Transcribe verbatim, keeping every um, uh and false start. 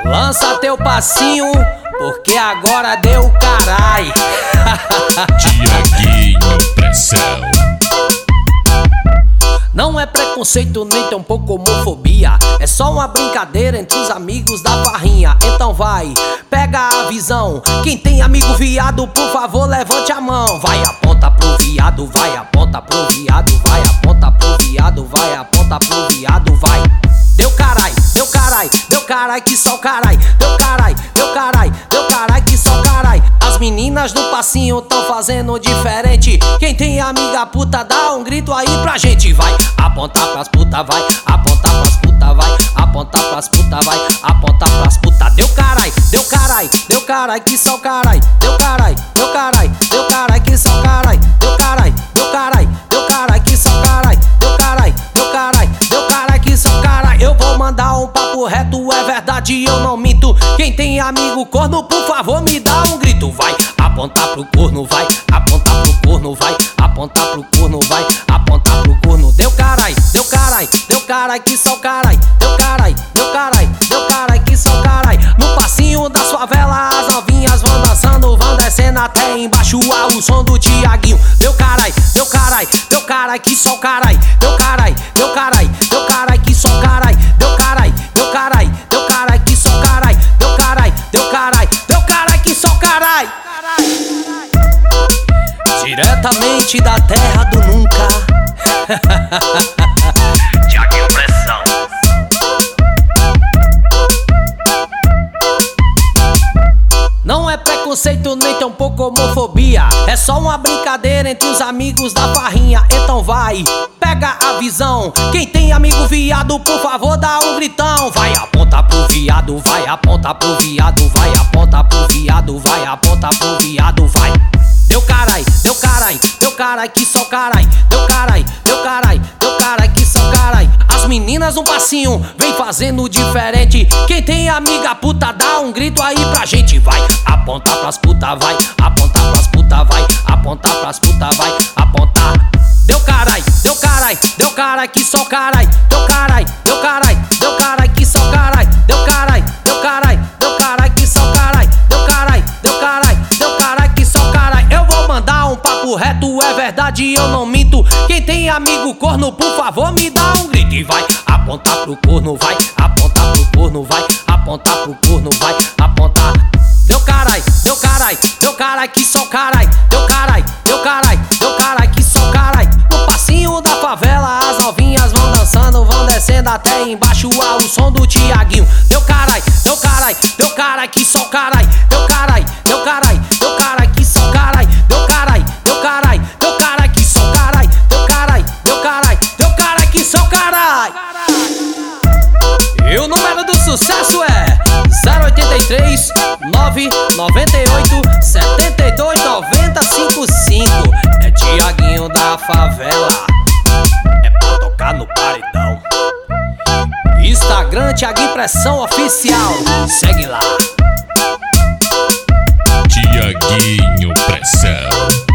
Lança teu passinho, porque agora deu carai. Tiaguinho Pressão. Não é preconceito nem tão pouco homofobia, é só uma brincadeira entre os amigos da farrinha. Então vai, pega a visão. Quem tem amigo viado, por favor, levante a mão. Vai, aponta pro viado, vai, aponta pro viado, vai, aponta pro viado, vai, aponta pro viado, vai. Deu carai, deu carai, deu carai que só carai. Deu carai, deu carai, deu carai que só carai. As meninas do passinho tão fazendo diferente. Quem tem amiga puta, dá um grito aí pra gente. Vai, apontar pras puta, vai, apontar pras puta, vai, apontar pras puta, vai, apontar pras puta. Deu carai, deu carai, deu carai que só carai. Deu carai, deu carai, deu carai que só carai. Deu carai, deu carai, deu carai que só carai. Deu carai, deu carai, deu carai que só carai. Eu vou mandar um papo reto, é verdade, eu não minto. Quem tem amigo corno, por favor, me dá um grito. Vai, apontar pro corno, vai, apontar pro corno, vai, apontar pro corno, vai, apontar pro corno. Deu carai, deu carai, deu carai que só carai. Deu carai, deu carai, deu carai que só carai. No passinho das favelas, as novinhas vão dançando, vão descendo até embaixo ao som do Tiaguinho. Deu carai, deu carai, deu carai que só carai. Deu carai, deu carai, deu carai que só carai. Deu carai, deu carai, deu carai que só carai. Deu carai, deu carai, deu carai que só carai. Diretamente da terra do nunca. Tiaguinho Pressão. Não é preconceito nem tão pouco homofobia, é só uma brincadeira entre os amigos da farrinha. Então vai, pega a visão. Quem tem amigo viado, por favor, dá um gritão. Vai, aponta pro viado, vai, aponta pro viado, vai, aponta pro viado, vai, aponta pro viado, vai. Deu carai, deu carai, deu carai que só carai. Deu carai, deu carai, deu carai que só carai. As meninas um passinho, vem fazendo diferente. Quem tem amiga puta, dá um grito aí pra gente. Vai, apontar pras puta, vai, apontar pras puta, vai, apontar pras puta, vai, apontar. Deu carai, deu carai, deu carai que só carai. Deu carai, deu carai, deu carai que só carai. Deu carai, deu carai, deu carai que só carai. Deu carai, deu carai, deu carai que só carai. Eu vou mandar um papo reto, é verdade, eu não minto. Quem tem amigo corno, por favor, me dá um grito. E vai, apontar pro corno, vai, apontar pro corno, vai, apontar pro corno, vai, apontar. Deu carai, deu carai, deu carai que só carai. Deu carai, deu carai, deu carai que só carai. No passinho da favela, as novinhas vão dançando, vão descendo até embaixo ao som do Tiaguinho. Deu carai, deu carai, deu carai que só carai. Deu carai, deu carai, deu carai que só carai. Deu carai, deu carai, deu carai que só carai. Deu carai, deu carai, deu carai que só carai. E o número do sucesso é zero oitenta e três, nove noventa e oito, setenta e dois, noventa, cinquenta e cinco. É Tiaguinho da favela, é pra tocar no paredão. Instagram Tiaguinho Pressão Oficial, segue lá. Tiaguinho Pressão.